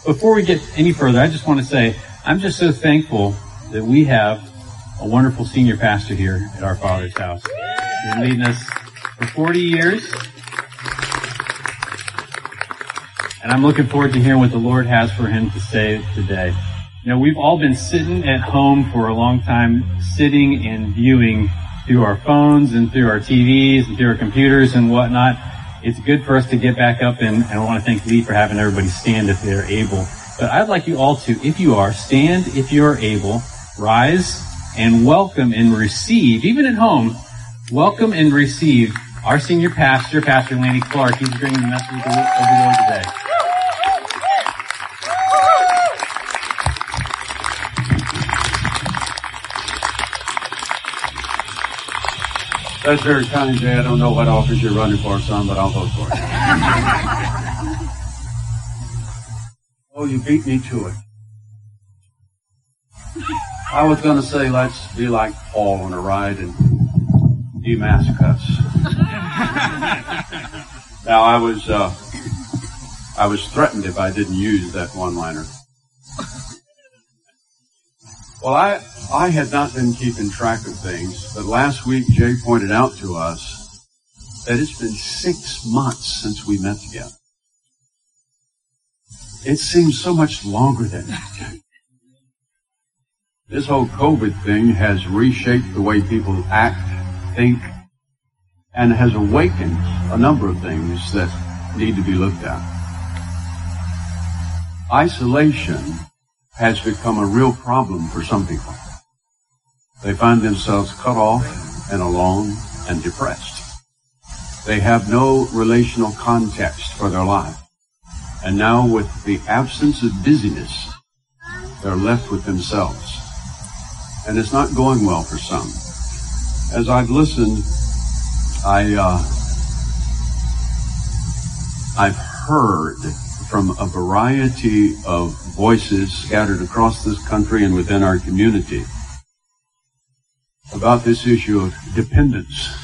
Before we get any further, I just want to say I'm just so thankful that we have a wonderful senior pastor here at our Father's house. He's been leading us for 40 years. And I'm looking forward to hearing what the Lord has for him to say today. You know, we've all been sitting at home for a long time, sitting and viewing through our phones and through our TVs and through our computers and whatnot. It's good for us to get back up, and I want to thank Lee for having everybody stand if they're able. But I'd like you all to, if you are, stand if you're able, rise and welcome and receive, even at home, welcome and receive our senior pastor, Pastor Lanny Clark. He's bringing the message of the Lord today. That's very kind, Jay. I don't know what office you're running for, son, but I'll vote for it. Oh, you beat me to it. I was going to say, let's be like Paul on a ride in Damascus. Now, I was threatened if I didn't use that one-liner. Well, I had not been keeping track of things, but last week Jay pointed out to us that it's been 6 months since we met together. It seems so much longer than that. This whole COVID thing has reshaped the way people act, think, and has awakened a number of things that need to be looked at. Isolation has become a real problem for some people. They find themselves cut off and alone and depressed. They have no relational context for their life. And now with the absence of busyness, they're left with themselves. And it's not going well for some. As I've listened, I've heard from a variety of voices scattered across this country and within our community about this issue of dependence.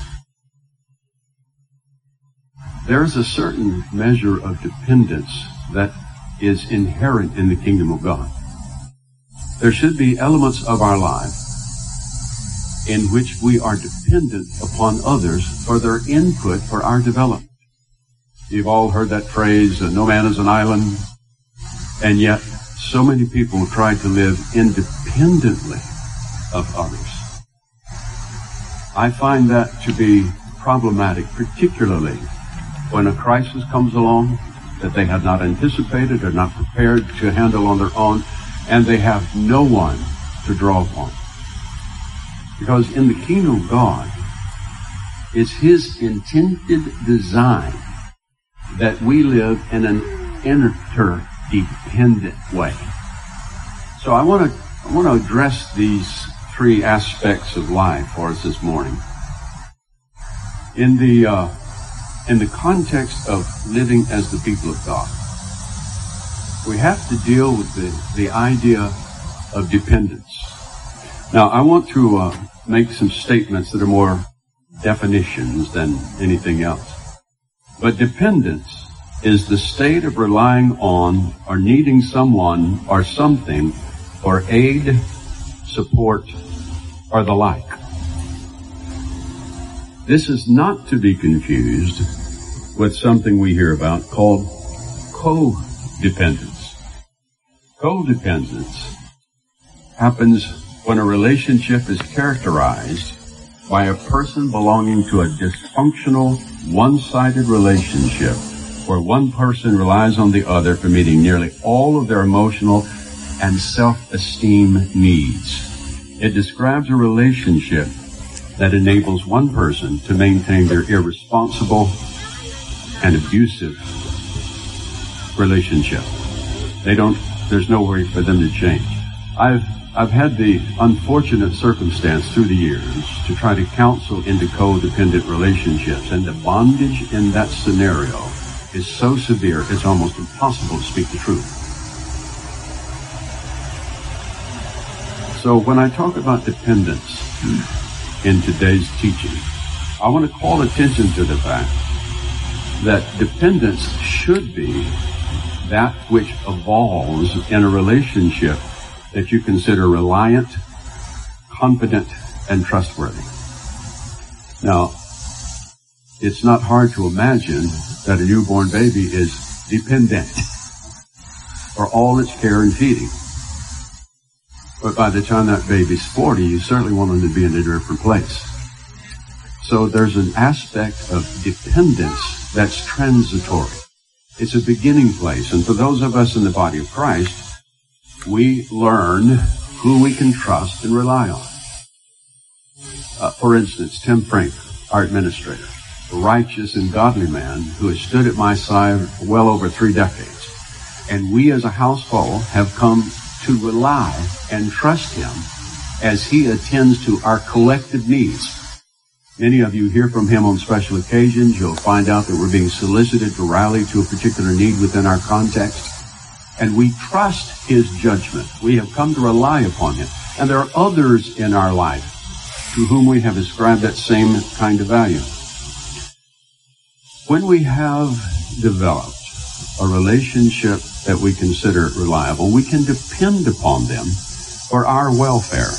There's a certain measure of dependence that is inherent in the kingdom of God. There should be elements of our life in which we are dependent upon others for their input for our development. You've all heard that phrase, no man is an island, and yet so many people try to live independently of others. I find that to be problematic, particularly when a crisis comes along that they had not anticipated or not prepared to handle on their own, and they have no one to draw upon. Because in the kingdom of God, it's His intended design that we live in an interdependent way. So I want to address these three aspects of life for us this morning. In the context of living as the people of God, we have to deal with the idea of dependence. Now, I want to make some statements that are more definitions than anything else. But dependence is the state of relying on or needing someone or something for aid, support, or the like. This is not to be confused with something we hear about called codependence. Codependence happens when a relationship is characterized by a person belonging to a dysfunctional, one-sided relationship where one person relies on the other for meeting nearly all of their emotional and self-esteem needs. It describes a relationship that enables one person to maintain their irresponsible and abusive relationship. There's no way for them to change. I've had the unfortunate circumstance through the years to try to counsel into codependent relationships, and the bondage in that scenario is so severe it's almost impossible to speak the truth. So when I talk about dependence in today's teaching, I want to call attention to the fact that dependence should be that which evolves in a relationship that you consider reliant, confident, and trustworthy. Now, it's not hard to imagine that a newborn baby is dependent for all its care and feeding. But by the time that baby's 40, you certainly want them to be in a different place. So there's an aspect of dependence that's transitory. It's a beginning place. And for those of us in the body of Christ, we learn who we can trust and rely on. For instance, Tim Frank, our administrator, a righteous and godly man who has stood at my side for well over 3 decades. And we as a household have come to rely and trust him as he attends to our collective needs. Many of you hear from him on special occasions. You'll find out that we're being solicited to rally to a particular need within our context. And we trust his judgment. We have come to rely upon him. And there are others in our life to whom we have ascribed that same kind of value. When we have developed a relationship that we consider reliable, we can depend upon them for our welfare.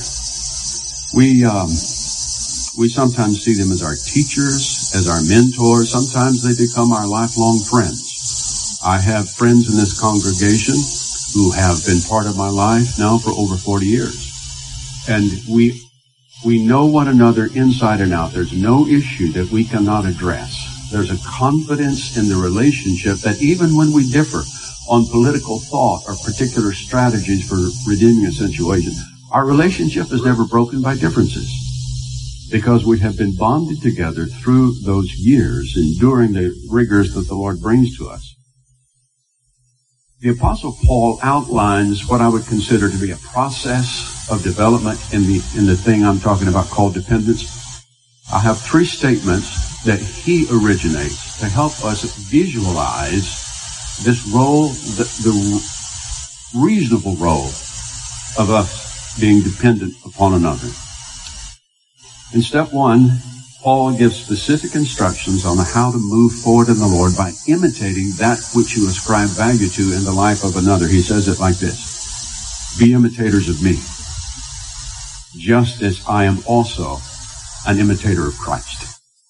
We sometimes see them as our teachers, as our mentors. Sometimes they become our lifelong friends. I have friends in this congregation who have been part of my life now for over 40 years. And we know one another inside and out. There's no issue that we cannot address. There's a confidence in the relationship that even when we differ on political thought or particular strategies for redeeming a situation, our relationship is never broken by differences, because we have been bonded together through those years, enduring the rigors that the Lord brings to us. The Apostle Paul outlines what I would consider to be a process of development in the thing I'm talking about called dependence. I have 3 statements that he originates to help us visualize this role, the reasonable role of us being dependent upon another. In step 1, Paul gives specific instructions on how to move forward in the Lord by imitating that which you ascribe value to in the life of another. He says it like this: be imitators of me, just as I am also an imitator of Christ.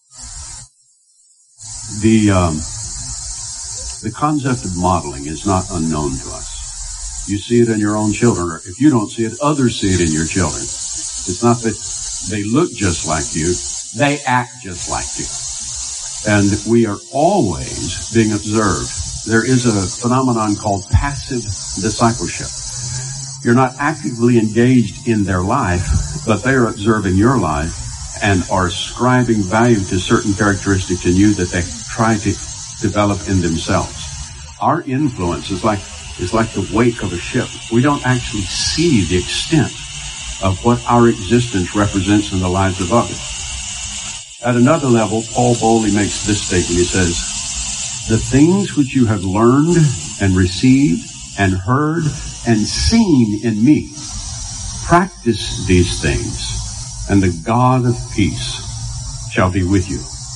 The concept of modeling is not unknown to us. You see it in your own children, or if you don't see it, others see it in your children. It's not that they look just like you, they act just like you. And we are always being observed. There is a phenomenon called passive discipleship. You're not actively engaged in their life, but they are observing your life and are ascribing value to certain characteristics in you that they try to develop in themselves. Our influence is like the wake of a ship. We don't actually see the extent of what our existence represents in the lives of others. At another level, Paul boldly makes this statement. He says, the things which you have learned and received and heard and seen in me, practice these things, and the God of peace shall be with you.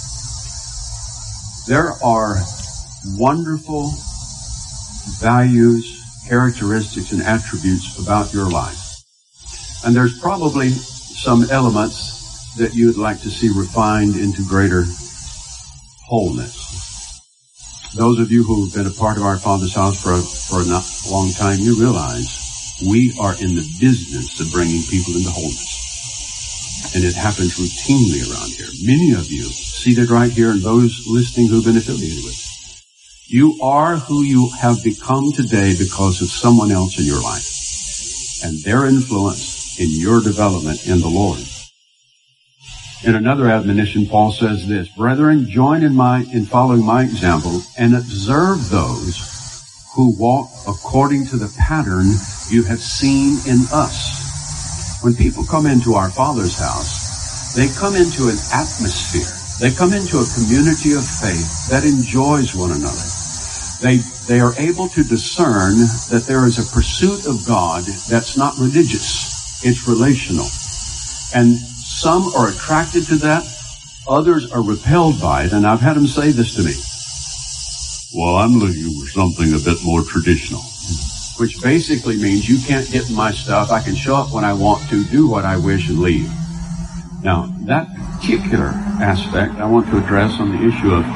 There are wonderful values, characteristics, and attributes about your life. And there's probably some elements that you would like to see refined into greater wholeness. Those of you who have been a part of our Father's house for a long time, you realize we are in the business of bringing people into wholeness. And it happens routinely around here. Many of you seated right here and those listening who've been affiliated with us. You are who you have become today because of someone else in your life and their influence in your development in the Lord. In another admonition, Paul says this: brethren, join in following my example and observe those who walk according to the pattern you have seen in us. When people come into our Father's house, they come into an atmosphere. They come into a community of faith that enjoys one another. They are able to discern that there is a pursuit of God that's not religious. It's relational. And some are attracted to that. Others are repelled by it. And I've had them say this to me. Well, I'm looking for something a bit more traditional. Which basically means you can't get in my stuff. I can show up when I want to, do what I wish, and leave. Now, that particular aspect I want to address on the issue of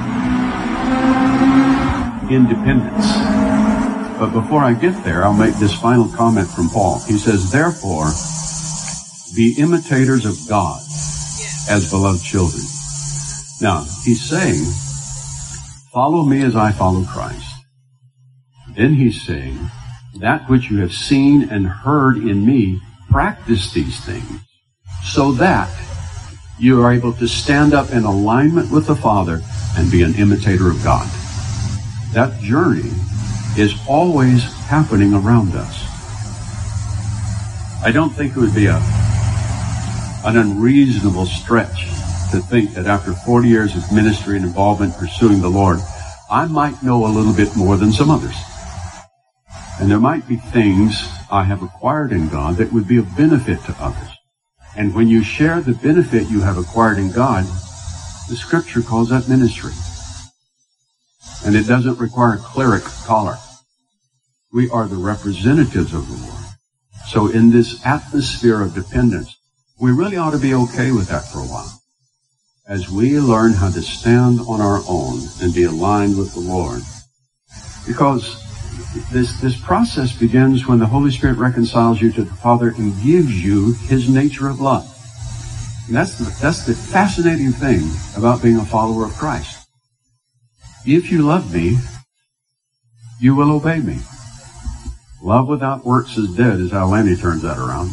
independence. But before I get there, I'll make this final comment from Paul. He says, therefore, be imitators of God as beloved children. Now, he's saying, follow me as I follow Christ. Then he's saying, that which you have seen and heard in me, practice these things, so that you are able to stand up in alignment with the Father and be an imitator of God. That journey is always happening around us. I don't think it would be an unreasonable stretch to think that after 40 years of ministry and involvement pursuing the Lord, I might know a little bit more than some others. And there might be things I have acquired in God that would be of benefit to others. And when you share the benefit you have acquired in God, the Scripture calls that ministry. And it doesn't require a cleric collar. We are the representatives of the Lord. So in this atmosphere of dependence, we really ought to be okay with that for a while. As we learn how to stand on our own and be aligned with the Lord. Because this process begins when the Holy Spirit reconciles you to the Father and gives you His nature of love. And that's the fascinating thing about being a follower of Christ. If you love me, you will obey me. Love without works is dead, is how Lanny turns that around.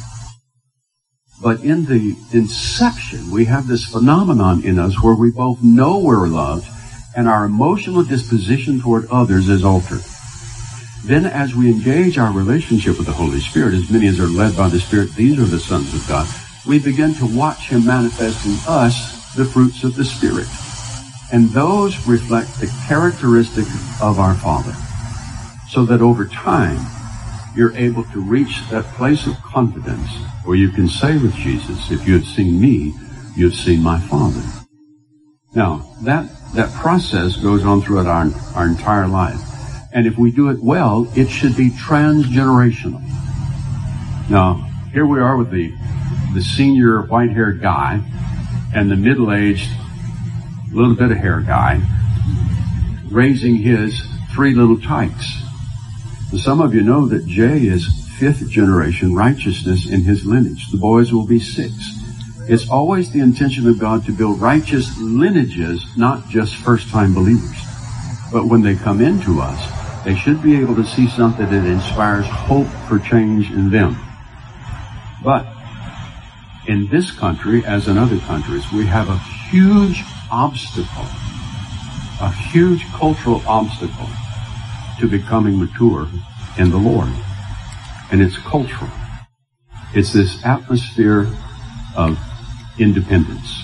But in the inception, we have this phenomenon in us where we both know we're loved and our emotional disposition toward others is altered. Then as we engage our relationship with the Holy Spirit, as many as are led by the Spirit, these are the sons of God, we begin to watch Him manifest in us the fruits of the Spirit. And those reflect the characteristic of our Father. So that over time, you're able to reach that place of confidence where you can say with Jesus, if you have seen me, you have seen my Father. Now, that process goes on throughout our entire life. And if we do it well, it should be transgenerational. Now, here we are with the senior white-haired guy and the middle-aged, little bit of hair guy raising his 3 little tykes. And some of you know that Jay is 5th generation righteousness in his lineage. The boys will be 6. It's always the intention of God to build righteous lineages, not just first-time believers. But when they come into us, they should be able to see something that inspires hope for change in them. But in this country, as in other countries, we have a huge obstacle, a huge cultural obstacle to becoming mature in the Lord. And it's cultural. It's this atmosphere of independence.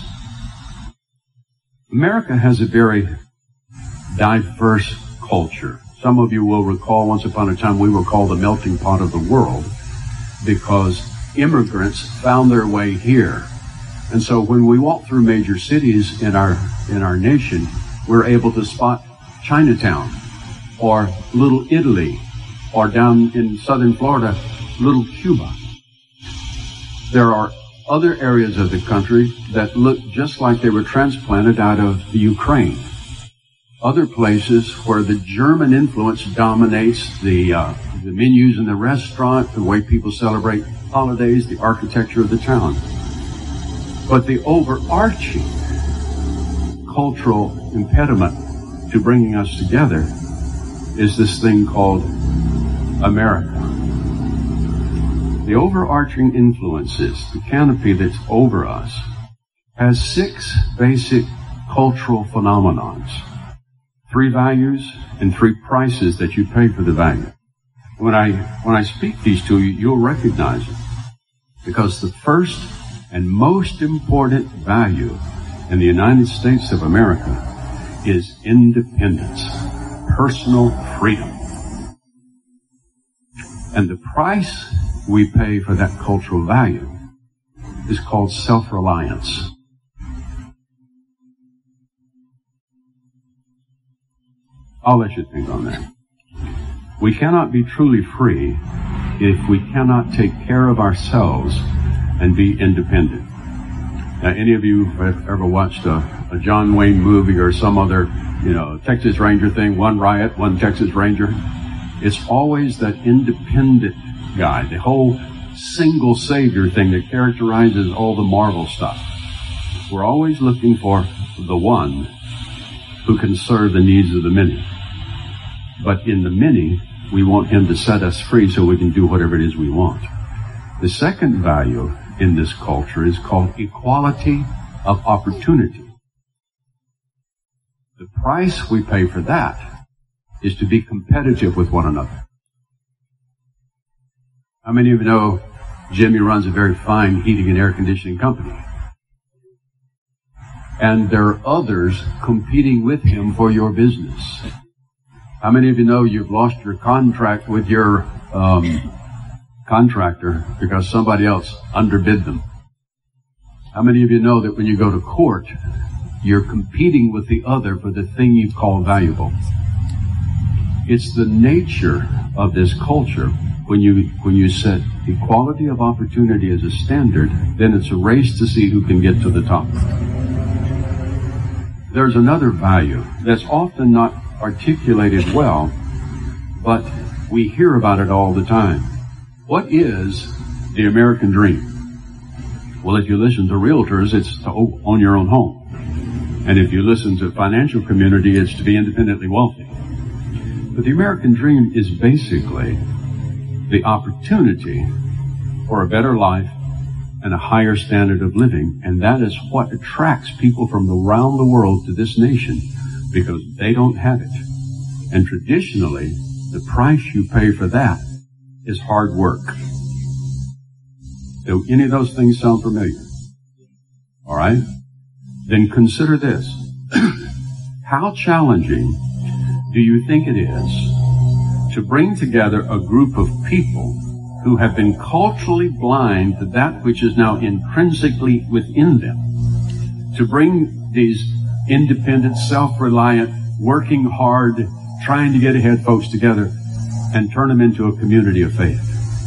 America has a very diverse culture. Some of you will recall once upon a time we were called the melting pot of the world because immigrants found their way here. And so when we walk through major cities in our nation, we're able to spot Chinatown or Little Italy or down in southern Florida, Little Cuba. There are other areas of the country that look just like they were transplanted out of the Ukraine. Other places where the German influence dominates the menus in the restaurant, the way people celebrate holidays, the architecture of the town. But the overarching cultural impediment to bringing us together is this thing called America. The overarching influences, the canopy that's over us, has 6 basic cultural phenomenons. 3 values and 3 prices that you pay for the value. When I speak these to you, you'll recognize it. Because the first and most important value in the United States of America is independence, personal freedom. And the price we pay for that cultural value is called self-reliance. I'll let you think on that. We cannot be truly free if we cannot take care of ourselves and be independent. Now, any of you have ever watched a John Wayne movie or some other, Texas Ranger thing, one riot, one Texas Ranger? It's always that independent guy, the whole single savior thing that characterizes all the Marvel stuff. We're always looking for the one who can serve the needs of the many. But in the many, we want him to set us free so we can do whatever it is we want. The second value in this culture is called equality of opportunity. The price we pay for that is to be competitive with one another. How many of you know Jimmy runs a very fine heating and air conditioning company? And there are others competing with him for your business. How many of you know you've lost your contract with your contractor because somebody else underbid them? How many of you know that when you go to court, you're competing with the other for the thing you call valuable? It's the nature of this culture. When you set equality of opportunity as a standard, then it's a race to see who can get to the top. There's another value that's often not articulated well, but we hear about it all the time. What is the American dream? Well, if you listen to realtors, it's to own your own home. And if you listen to the financial community, it's to be independently wealthy. But the American dream is basically the opportunity for a better life and a higher standard of living. And that is what attracts people from around the world to this nation, because they don't have it. And traditionally, the price you pay for that is hard work. Do any of those things sound familiar? All right? Then consider this. How challenging do you think it is to bring together a group of people who have been culturally blind to that which is now intrinsically within them, to bring these independent, self-reliant, working hard, trying to get ahead folks together and turn them into a community of faith?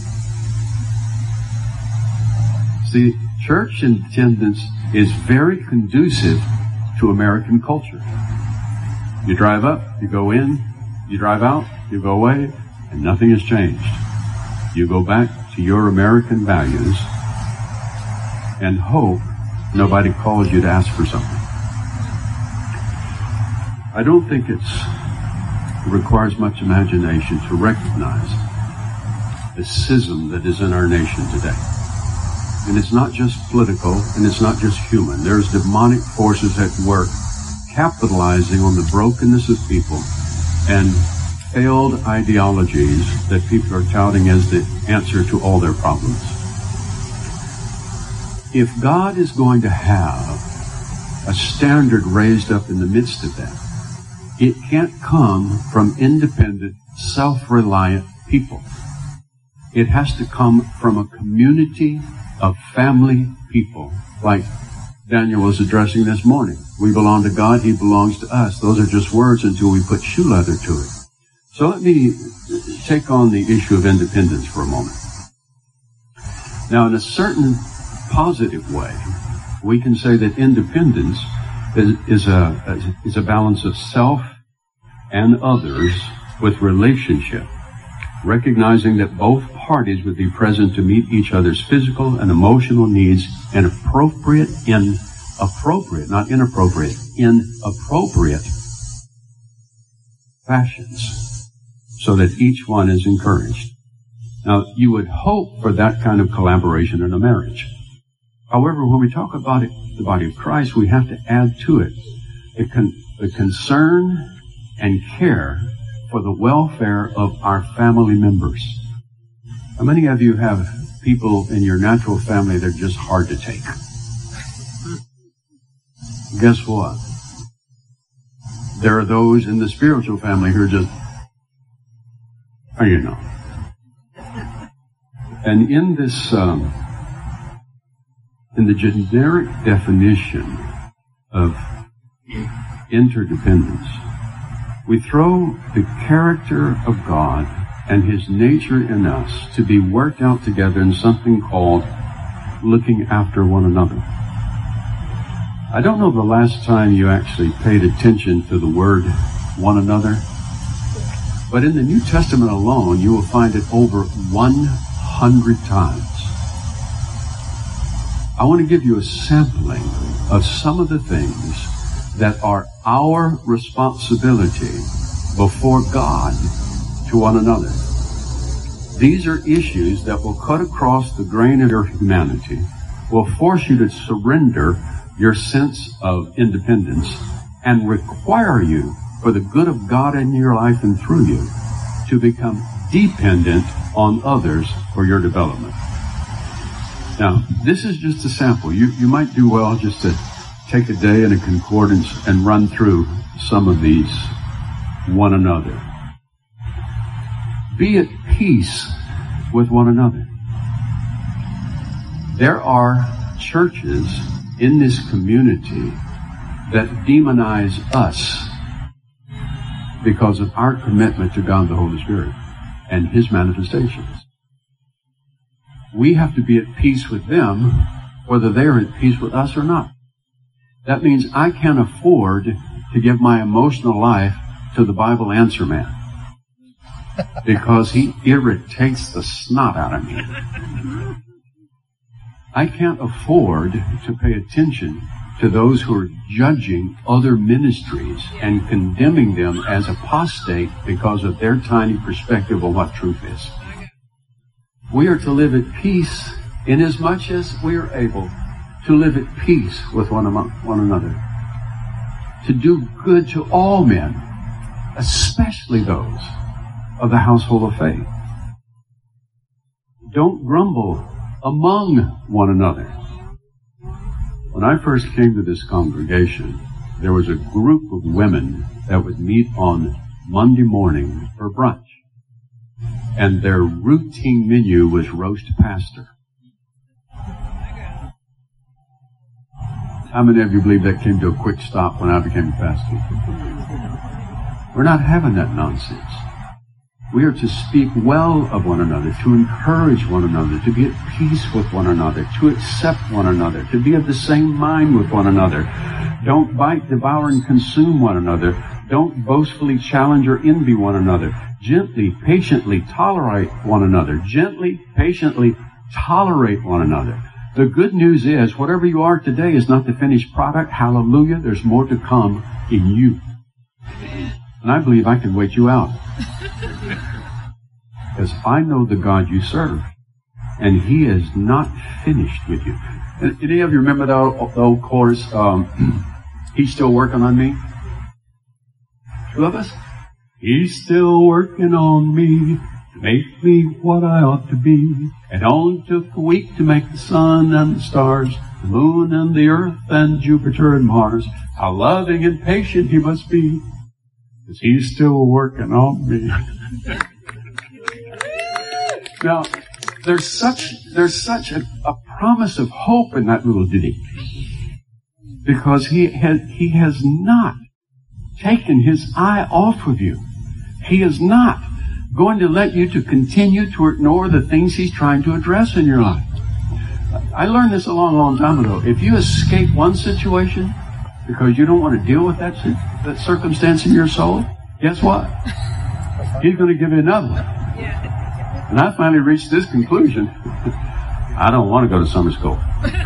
See, church attendance is very conducive to American culture. You drive up, you go in, you drive out, you go away, and nothing has changed. You go back to your American values and hope nobody calls you to ask for something. I don't think it requires much imagination to recognize the schism that is in our nation today. And it's not just political, and it's not just human. There's demonic forces at work capitalizing on the brokenness of people and failed ideologies that people are touting as the answer to all their problems. If God is going to have a standard raised up in the midst of that, it can't come from independent, self-reliant people. It has to come from a community of family people, like Daniel was addressing this morning. We belong to God, He belongs to us. Those are just words until we put shoe leather to it. So let me take on the issue of independence for a moment. Now, in a certain positive way, we can say that independence is a balance of self and others with relationship, recognizing that both parties would be present to meet each other's physical and emotional needs in appropriate, not inappropriate, in appropriate fashions, so that each one is encouraged. Now, you would hope for that kind of collaboration in a marriage. However, when we talk about it, the body of Christ, we have to add to it the concern and care for the welfare of our family members. How many of you have people in your natural family that are just hard to take? Guess what? There are those in the spiritual family who are just, you know. And in this, in the generic definition of interdependence, We throw the character of God and His nature in us to be worked out together in something called looking after one another. I don't know the last time you actually paid attention to the word one another, but in the New Testament alone, you will find it over 100 times. I want to give you a sampling of some of the things that are our responsibility before God to one another. These are issues that will cut across the grain of your humanity, will force you to surrender your sense of independence, and require you, for the good of God in your life and through you, to become dependent on others for your development. Now, this is just a sample. You might do well just to take a day in a concordance and run through some of these one another. Be at peace with one another. There are churches in this community that demonize us because of our commitment to God the Holy Spirit and His manifestations. We have to be at peace with them whether they are at peace with us or not. That means I can't afford to give my emotional life to the Bible answer man because he irritates the snot out of me. I can't afford to pay attention to those who are judging other ministries and condemning them as apostate because of their tiny perspective of what truth is. We are to live at peace inasmuch as we are able to live at peace with one another, to do good to all men, especially those of the household of faith. Don't grumble among one another. When I first came to this congregation, there was a group of women that would meet on Monday morning for brunch. And their routine menu was roast pastor. How many of you believe that came to a quick stop when I became a pastor? We're not having that nonsense. We are to speak well of one another, to encourage one another, to be at peace with one another, to accept one another, to be of the same mind with one another. Don't bite, devour, and consume one another. Don't boastfully challenge or envy one another. Gently, patiently tolerate one another. Gently, patiently tolerate one another. The good news is, whatever you are today is not the finished product. Hallelujah. There's more to come in you. And I believe I can wait you out. Because I know the God you serve. And He is not finished with you. And any of you remember the old chorus, He's still working on me? Two of us? He's still working on me to make me what I ought to be. It only took a week to make the sun and the stars, the moon and the earth and Jupiter and Mars. How loving and patient He must be, because He's still working on me. Now, there's such a promise of hope in that little ditty, because he has not taken His eye off of you. He is not going to let you to continue to ignore the things He's trying to address in your life. I learned this a long, long time ago. If you escape one situation because you don't want to deal with that circumstance in your soul, guess what? He's going to give you another one. And I finally reached this conclusion. I don't want to go to summer school.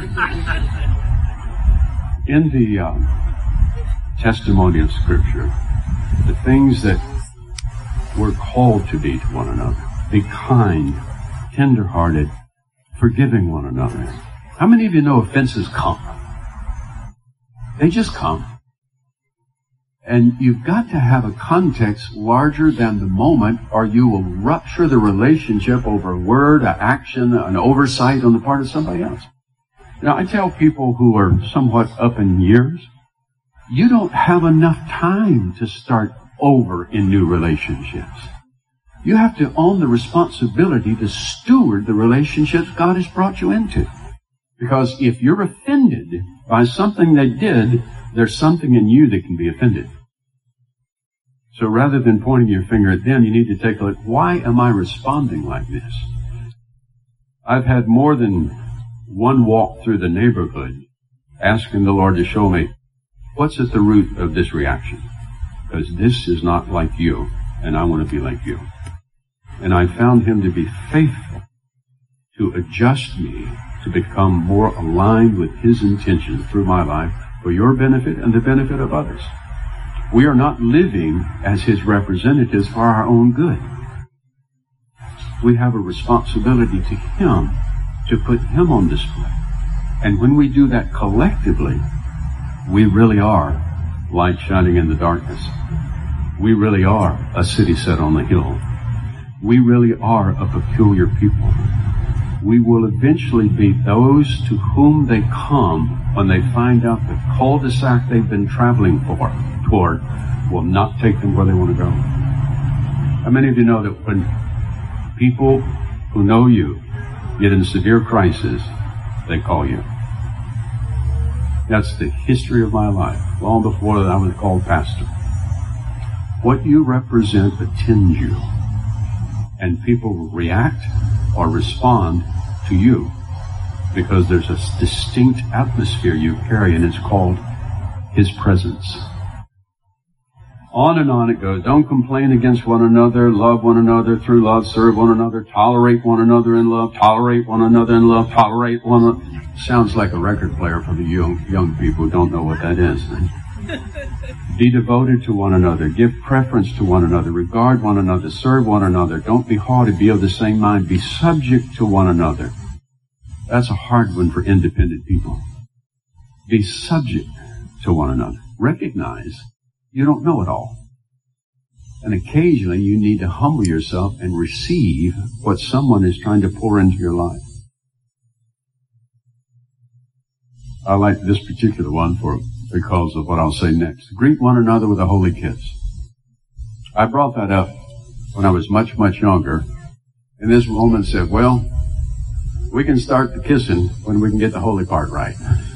In the testimony of Scripture, the things that we're called to be to one another. Be kind, tender-hearted, forgiving one another. How many of you know offenses come? They just come. And you've got to have a context larger than the moment, or you will rupture the relationship over a word, an action, an oversight on the part of somebody else. Now, I tell people who are somewhat up in years, you don't have enough time to start over in new relationships. You have to own the responsibility to steward the relationships God has brought you into. Because if you're offended by something they did, there's something in you that can be offended. So rather than pointing your finger at them, you need to take a look. Why am I responding like this? I've had more than one walk through the neighborhood asking the Lord to show me what's at the root of this reaction. Because this is not like you, and I want to be like you. And I found Him to be faithful to adjust me to become more aligned with His intentions through my life for your benefit and the benefit of others. We are not living as His representatives for our own good. We have a responsibility to Him to put Him on display. And when we do that collectively, we really are light shining in the darkness. We really are a city set on the hill. We really are a peculiar people. We will eventually be those to whom they come when they find out the cul-de-sac they've been traveling toward will not take them where they want to go. How many of you know that when people who know you get in severe crisis, they call you? That's the history of my life, long before I was called pastor. What you represent attends you, and people will react or respond to you because there's a distinct atmosphere you carry, and it's called His presence. On and on it goes. Don't complain against one another. Love one another through love. Serve one another. Tolerate one another in love. Tolerate one another in love. Tolerate one another. Sounds like a record player for the young people who don't know what that is. Be devoted to one another. Give preference to one another. Regard one another. Serve one another. Don't be haughty. Be of the same mind. Be subject to one another. That's a hard one for independent people. Be subject to one another. Recognize you don't know it all. And occasionally you need to humble yourself and receive what someone is trying to pour into your life. I like this particular one because of what I'll say next. Greet one another with a holy kiss. I brought that up when I was much, much younger. And this woman said, well, we can start the kissing when we can get the holy part right.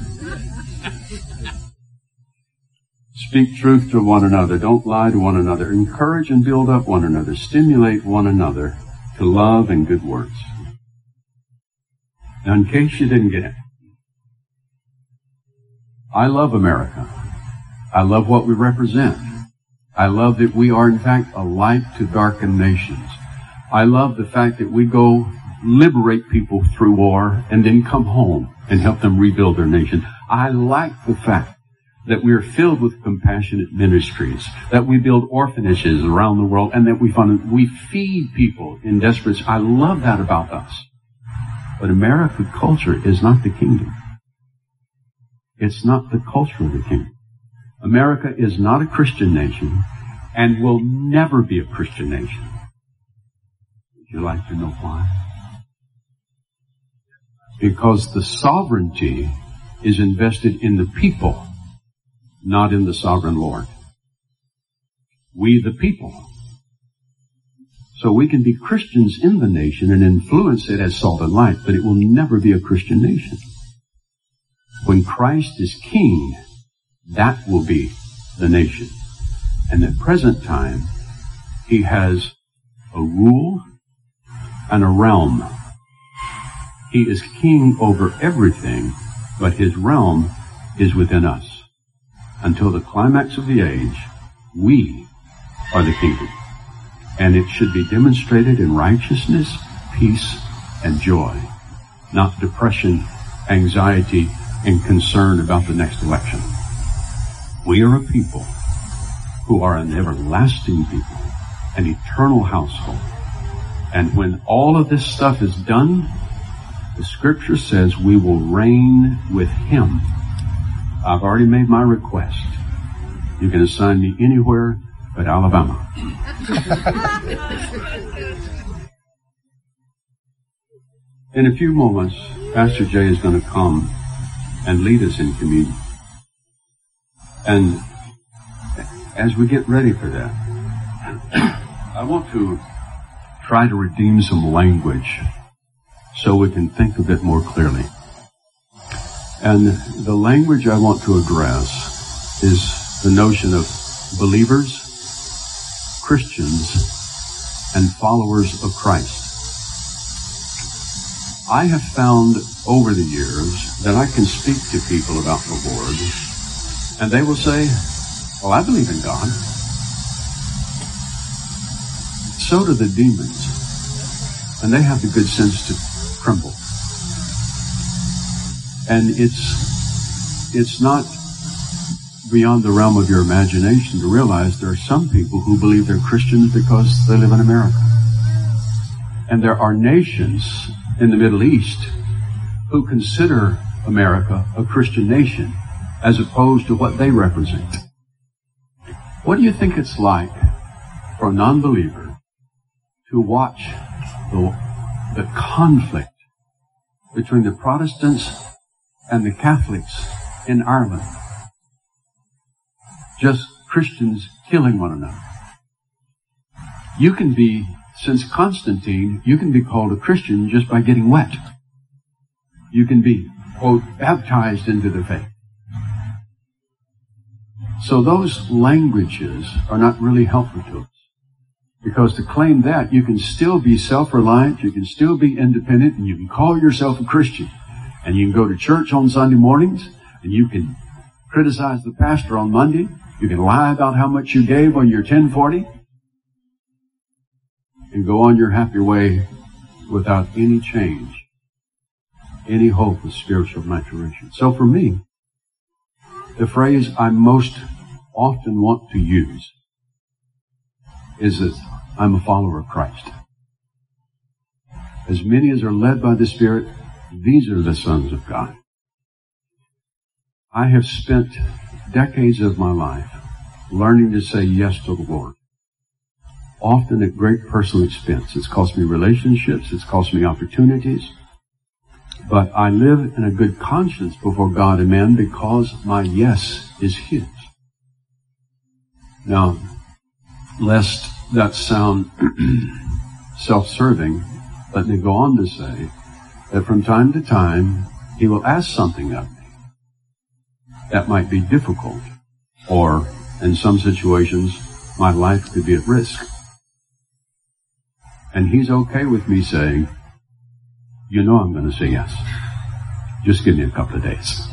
Speak truth to one another. Don't lie to one another. Encourage and build up one another. Stimulate one another to love and good works. Now, in case you didn't get it, I love America. I love what we represent. I love that we are, in fact, a light to darkened nations. I love the fact that we go liberate people through war and then come home and help them rebuild their nation. I like the fact that we are filled with compassionate ministries, that we build orphanages around the world, and that we feed people in desperate. I love that about us. But American culture is not the kingdom. It's not the culture of the kingdom. America is not a Christian nation and will never be a Christian nation. Would you like to know why? Because the sovereignty is invested in the people, not in the sovereign Lord. We the people. So we can be Christians in the nation and influence it as salt and light, but it will never be a Christian nation. When Christ is king, that will be the nation. And at present time, He has a rule and a realm. He is king over everything, but His realm is within us. Until the climax of the age, we are the kingdom. And it should be demonstrated in righteousness, peace, and joy, not depression, anxiety, and concern about the next election. We are a people who are an everlasting people, an eternal household. And when all of this stuff is done, the Scripture says we will reign with Him. I've already made my request. You can assign me anywhere but Alabama. In a few moments, Pastor Jay is going to come and lead us in communion. And as we get ready for that, I want to try to redeem some language so we can think a bit more clearly. And the language I want to address is the notion of believers Christians and followers of Christ. I have found over the years that I can speak to people about the Lord, and they will say, well, I believe in God. So do the demons, and they have the good sense to tremble. And it's not beyond the realm of your imagination to realize there are some people who believe they're Christians because they live in America. And there are nations in the Middle East who consider America a Christian nation as opposed to what they represent. What do you think it's like for a non-believer to watch the conflict between the Protestants and the Catholics in Ireland? Just Christians killing one another. You can be, since Constantine, you can be called a Christian just by getting wet. You can be, quote, baptized into the faith. So those languages are not really helpful to us. Because to claim that, you can still be self-reliant, you can still be independent, and you can call yourself a Christian. And you can go to church on Sunday mornings, and you can criticize the pastor on Monday. You can lie about how much you gave on your 1040, and go on your happy way without any change, any hope of spiritual maturation. So for me, the phrase I most often want to use is that I'm a follower of Christ. As many as are led by the Spirit, these are the sons of God. I have spent decades of my life learning to say yes to the Lord, often at great personal expense. It's cost me relationships, it's cost me opportunities, but I live in a good conscience before God and man because my yes is His. Now, lest that sound self-serving, let me go on to say that from time to time, He will ask something of me that might be difficult, or in some situations, my life could be at risk. And He's okay with me saying, you know I'm going to say yes. Just give me a couple of days.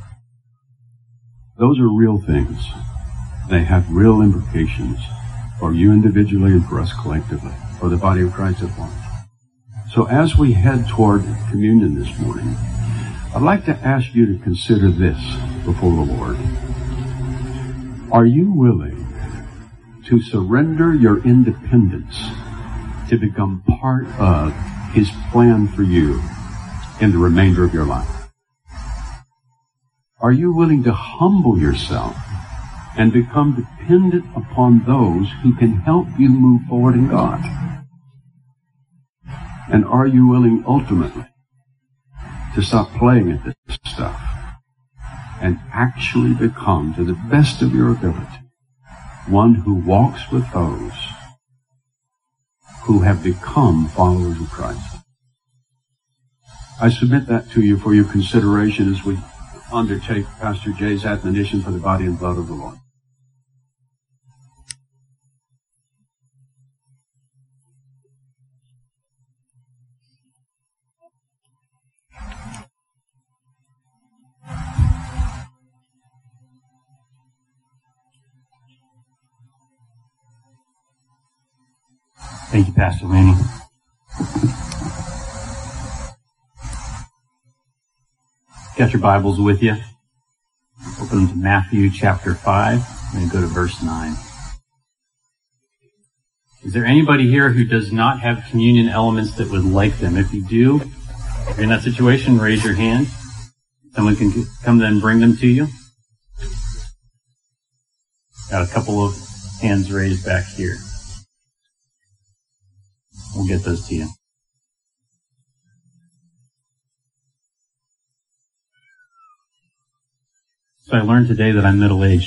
Those are real things. They have real implications for you individually and for us collectively, for the body of Christ at large. So as we head toward communion this morning, I'd like to ask you to consider this before the Lord. Are you willing to surrender your independence to become part of His plan for you in the remainder of your life? Are you willing to humble yourself and become dependent upon those who can help you move forward in God? And are you willing ultimately to stop playing at this stuff and actually become, to the best of your ability, one who walks with those who have become followers of Christ? I submit that to you for your consideration as we undertake Pastor Jay's admonition for the body and blood of the Lord. Thank you, Pastor Laney. Got your Bibles with you? Open them to Matthew chapter 5 and go to verse 9. Is there anybody here who does not have communion elements that would like them? If you do, if you're in that situation, raise your hand. Someone can come then and bring them to you. Got a couple of hands raised back here. We'll get those to you. So I learned today that I'm middle-aged.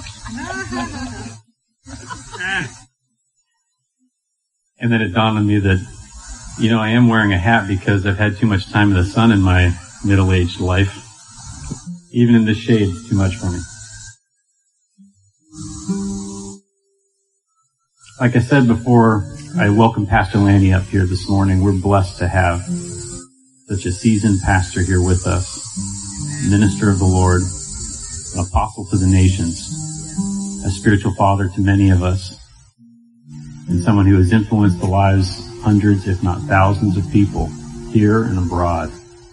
And then it dawned on me that, I am wearing a hat because I've had too much time in the sun in my middle-aged life. Even in the shade, it's too much for me. Like I said before, I welcome Pastor Lanny up here this morning. We're blessed to have such a seasoned pastor here with us, minister of the Lord, an apostle to the nations, a spiritual father to many of us, and someone who has influenced the lives of hundreds, if not thousands of people here and abroad.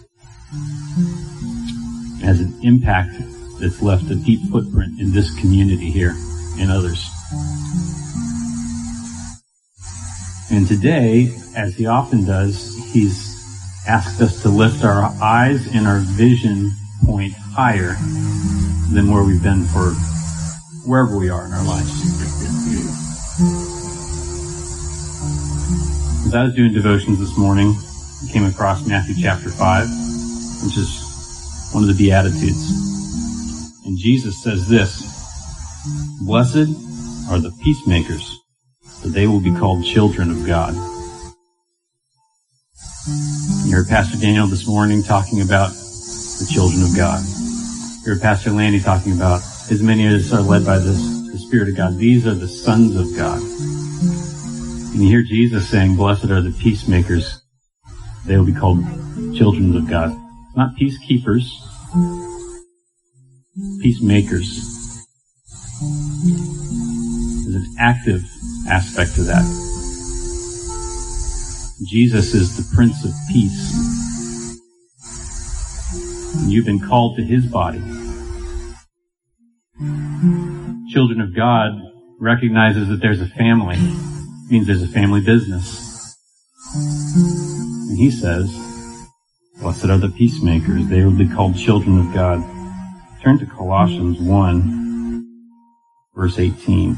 It has an impact that's left a deep footprint in this community here and others. And today, as he often does, he's asked us to lift our eyes and our vision point higher than where we've been for wherever we are in our lives. As I was doing devotions this morning, I came across Matthew chapter 5, which is one of the Beatitudes. And Jesus says this, "Blessed are the peacemakers, for they will be called children of God." You heard Pastor Daniel this morning talking about the children of God. You heard Pastor Lanny talking about as many as are led by the Spirit of God. These are the sons of God. And you hear Jesus saying, "Blessed are the peacemakers. They will be called children of God." Not peacekeepers, peacemakers. There's an active aspect to that. Jesus is the Prince of Peace. And you've been called to his body. Children of God recognizes that there's a family. It means there's a family business. And he says, "Blessed are the peacemakers. They will be called children of God." Turn to Colossians 1, verse 18.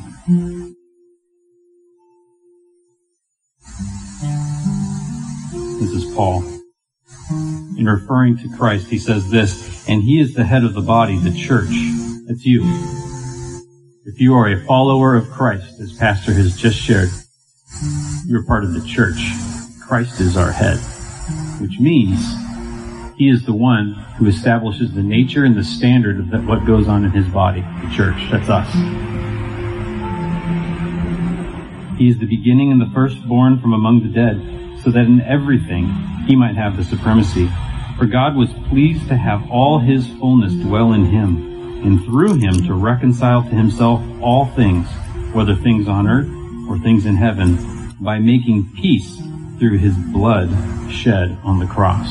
This is Paul. In referring to Christ, he says this, "And he is the head of the body, the church." That's you. If you are a follower of Christ, as Pastor has just shared, you're part of the church. Christ is our head, which means he is the one who establishes the nature and the standard of what goes on in his body, the church. That's us. He is the beginning and the firstborn from among the dead, so that in everything he might have the supremacy. For God was pleased to have all his fullness dwell in him, and through him to reconcile to himself all things, whether things on earth or things in heaven, by making peace through his blood shed on the cross.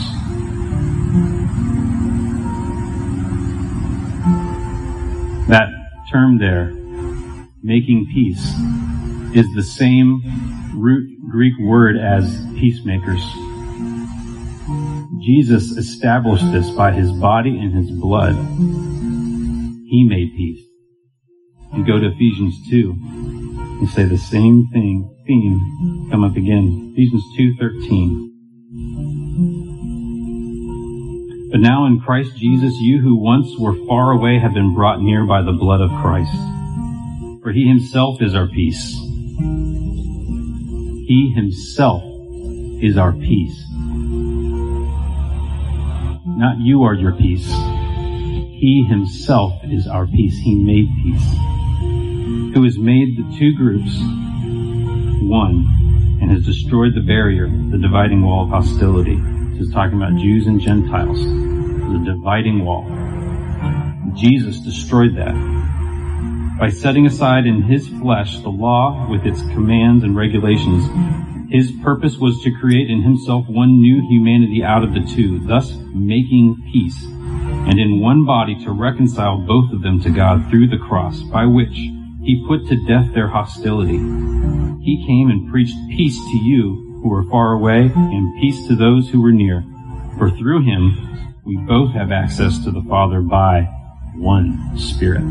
That term there, making peace, is the same root Greek word as peacemakers. Jesus established this by his body and his blood. He made peace. You go to Ephesians 2, you say the same theme come up again. Ephesians 2:13. "But now in Christ Jesus, you who once were far away have been brought near by the blood of Christ. For he himself is our peace." He himself is our peace. Not you are your peace. He himself is our peace. He made peace. Who has made the two groups one and has destroyed the barrier, the dividing wall of hostility. This is talking about Jews and Gentiles. The dividing wall. Jesus destroyed that by setting aside in his flesh the law with its commands and regulations. His purpose was to create in himself one new humanity out of the two, thus making peace, and in one body to reconcile both of them to God through the cross, by which he put to death their hostility. He came and preached peace to you who were far away, and peace to those who were near. For through him we both have access to the Father by one Spirit.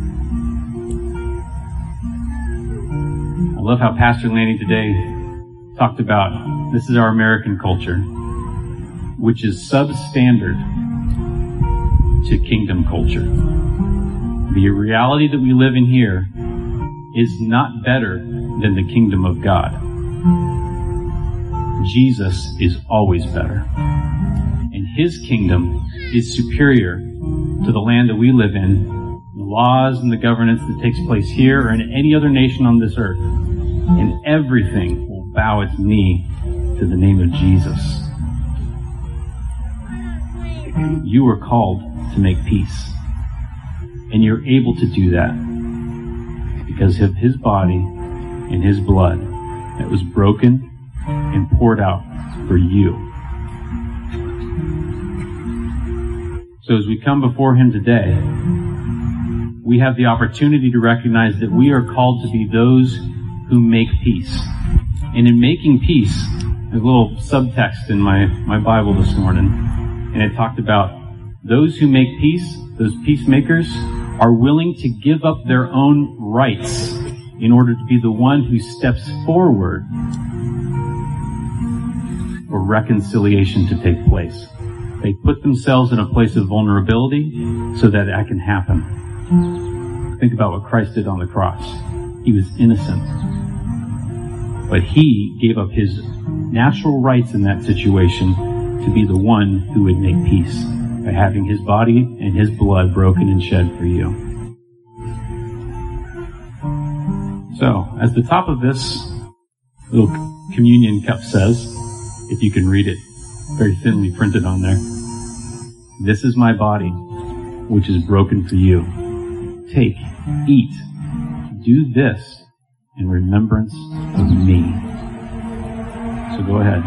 I love how Pastor Lanny today talked about this is our American culture, which is substandard to kingdom culture. The reality that we live in here is not better than the kingdom of God. Jesus is always better. And his kingdom is superior to the land that we live in, the laws and the governance that takes place here or in any other nation on this earth. and everything will bow its knee to the name of Jesus. You are called to make peace. And you're able to do that because of his body and his blood that was broken and poured out for you. So as we come before him today, we have the opportunity to recognize that we are called to be those who make peace. And in making peace, there's a little subtext in my Bible this morning, and it talked about those who make peace, those peacemakers, are willing to give up their own rights in order to be the one who steps forward for reconciliation to take place. They put themselves in a place of vulnerability so that that can happen. Think about what Christ did on the cross. He was innocent, but he gave up his natural rights in that situation to be the one who would make peace by having his body and his blood broken and shed for you. So, as the top of this little communion cup says, if you can read it, very thinly printed on there, "This is my body, which is broken for you. Take, eat, do this in remembrance of me." So go ahead.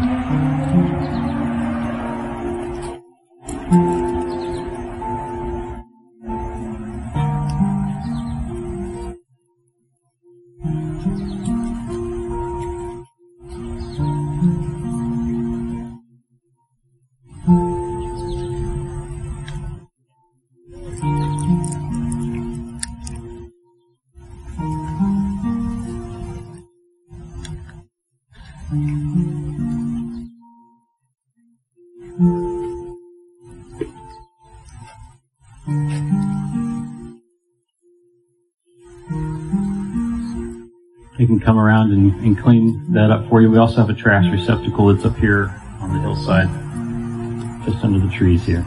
You can come around and clean that up for you. We also have a trash receptacle that's up here on the hillside, just under the trees here.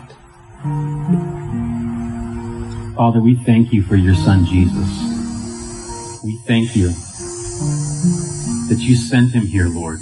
Father, we thank you for your Son, Jesus. We thank you that you sent him here, Lord.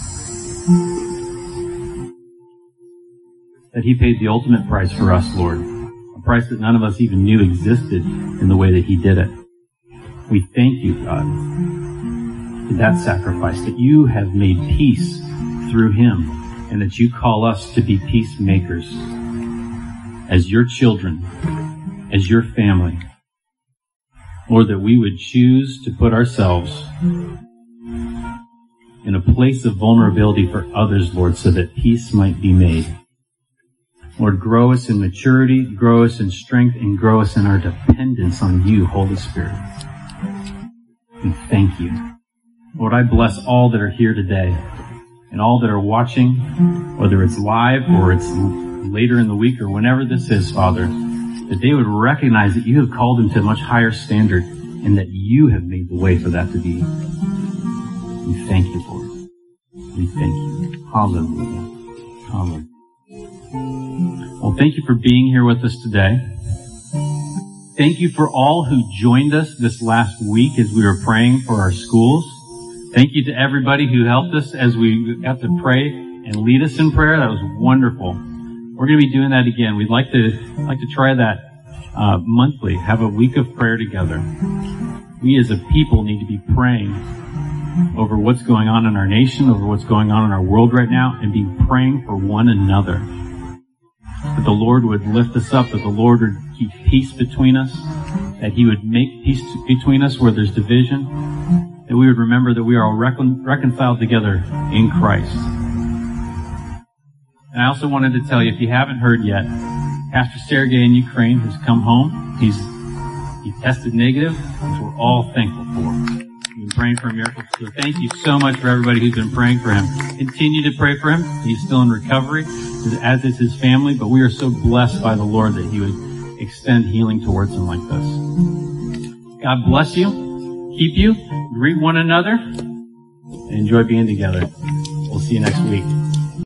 That he paid the ultimate price for us, Lord. A price that none of us even knew existed in the way that he did it. We thank you, God, for that sacrifice, that you have made peace through him, and that you call us to be peacemakers as your children, as your family. Lord, that we would choose to put ourselves in a place of vulnerability for others, Lord, so that peace might be made. Lord, grow us in maturity, grow us in strength, and grow us in our dependence on you, Holy Spirit. We thank you. Lord, I bless all that are here today and all that are watching, whether it's live or it's later in the week or whenever this is, Father, that they would recognize that you have called them to a much higher standard and that you have made the way for that to be. We thank you, Lord. We thank you. Hallelujah. Hallelujah. Well, thank you for being here with us today. Thank you for all who joined us this last week as we were praying for our schools. Thank you to everybody who helped us as we got to pray and lead us in prayer. That was wonderful. We're going to be doing that again. We'd like to try that monthly, have a week of prayer together. We as a people need to be praying over what's going on in our nation, over what's going on in our world right now, and be praying for one another. That the Lord would lift us up, that the Lord would keep peace between us, that he would make peace between us where there's division, that we would remember that we are all reconciled together in Christ. And I also wanted to tell you, if you haven't heard yet, Pastor Sergey in Ukraine has come home. He tested negative, which we're all thankful for. We've been praying for a miracle. So thank you so much for everybody who's been praying for him. Continue to pray for him. He's still in recovery, as is his family, but we are so blessed by the Lord that he would extend healing towards him like this. God bless you, keep you, greet one another, and enjoy being together. We'll see you next week.